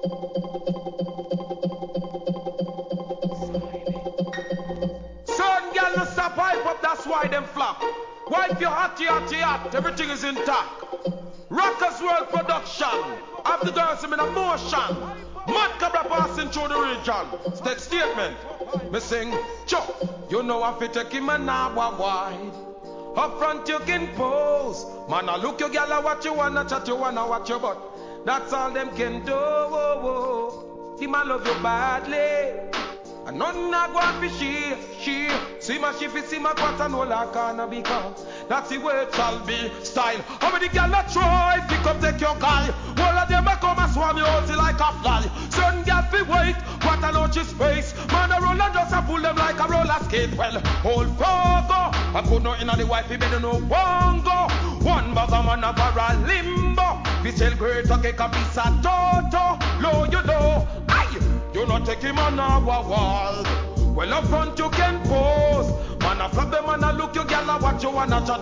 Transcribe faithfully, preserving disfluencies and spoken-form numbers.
Certain girl no stop hype up, that's why them flop. Wife you hot, you hot, you hot, everything is intact. Rockers World Production. Have the girls in a motion. Mad Cabra passing through the region. State statement. Me sing, Chuck, you know I fit take him and now wide. Up front you can pose. Man, I look your gal, I watch you wanna chat, you wanna watch your butt. That's all them can do. Oh, oh. The man love you badly. And none not go and be she, she. See my she see my quarter no la canna because that's the way it shall be. Style. How many gal a try if you come take your guy? All of them a come and swarm you out like a fly. Certain gal fi wait, what a lunch is space. Man a roll and just a pull them like a roller skate. Well, old fogo, I could not inna the wifey better no bongo. One bag of man a for a limbo. We sell great a cake a piece of toto. Low you know, aye. You not take him on our wall. Well up front you can pose. Man a flap them and a look you gal a watch you wanna chat.